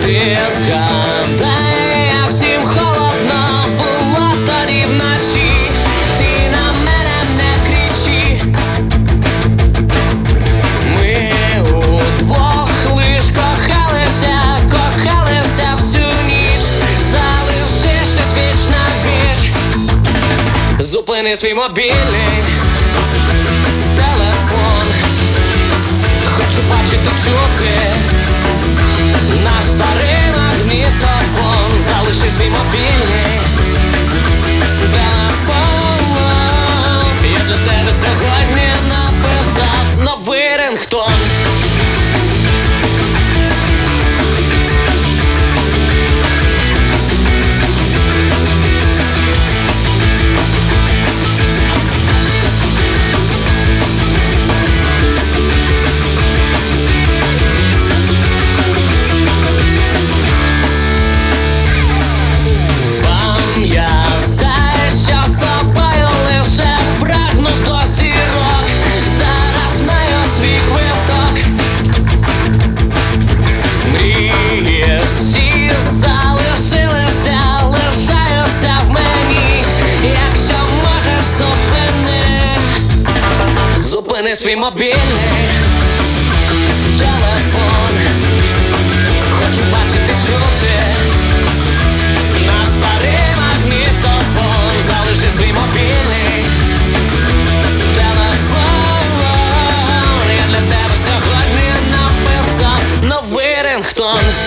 Ти згадай, як всім холодно було тоді вночі. Ти на мене не кричи. Ми удвох лиш кохалися всю ніч, залишившись віч на віч. Зупини свій мобільний телефон, хочу бачити, чути наш старий магнітофон. Залиши свій мобільний телефон. Я для тебе сьогодні написав новий рингтон. Зупини свій мобільний телефон, хочу бачити, чути наш старий магнітофон. Залиши свій мобільний телефон. Я для тебе сьогодні написав новий рингтон.